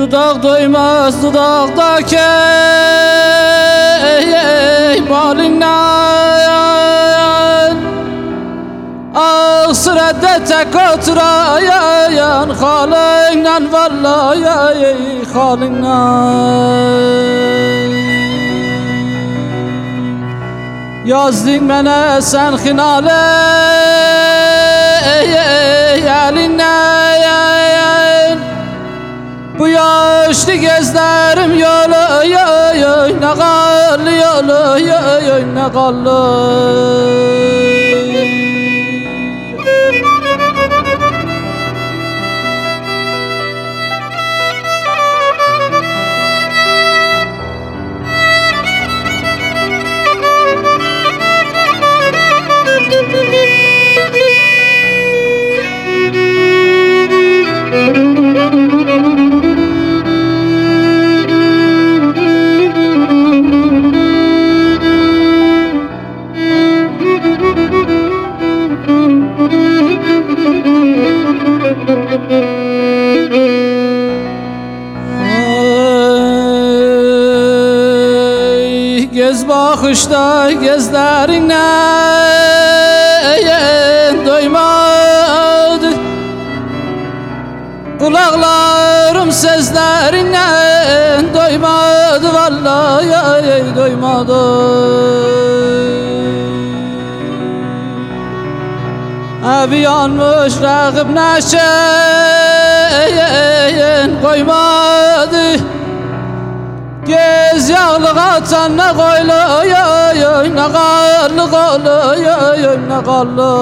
Dudak doymaz dudaktaki malinden Ağsırede tek oturayan halinden vallahi halinden Yazdın mənə sen xinale elinden Bu yaşlı gözlerim yolu ne qallı yolu ne qallı Göz bakışta gözlerinden doymadı Kulaklarım sözlerinden doymadı Vallahi doymadı Evi yanmış rakip neşeyen koymadı Göz yağlı atan ne koylu ne kallı koylu ne kallı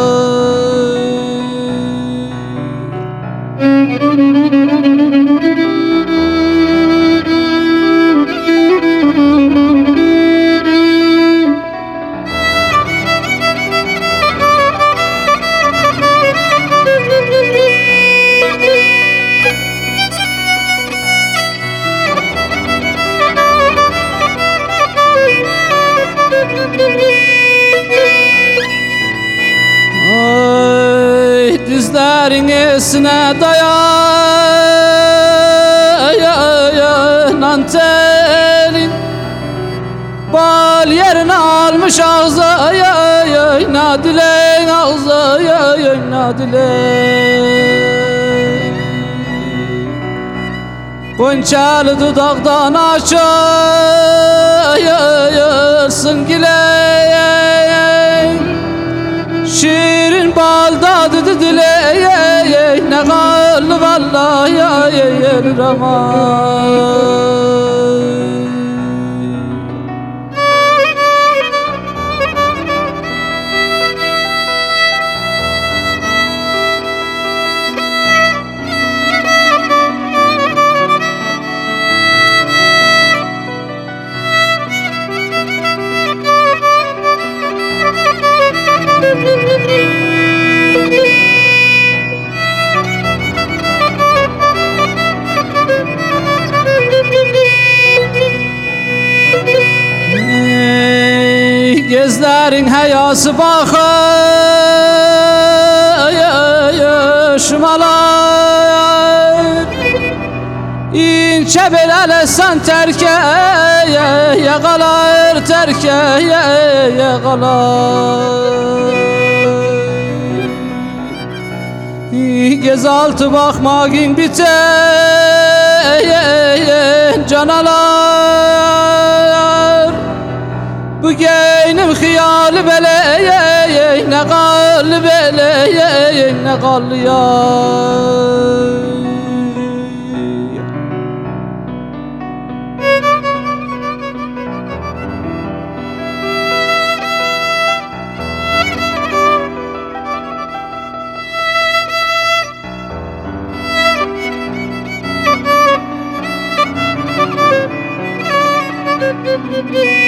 Dizlerin esine dayanan telin Bal yerini almış ağza Nadilen ağza Nadilen Gonçalı dudaktan açarsın gileyen Şirin bal dadı dile ne kallı vallahi yer aman Gözlerin hayası bakır şumalar İnce belale sen terke yakalar terke yakalar Gözaltı bakmağın biten canalar Bu geynim hıyali bele ne kallı bele ne kallı ya Müzik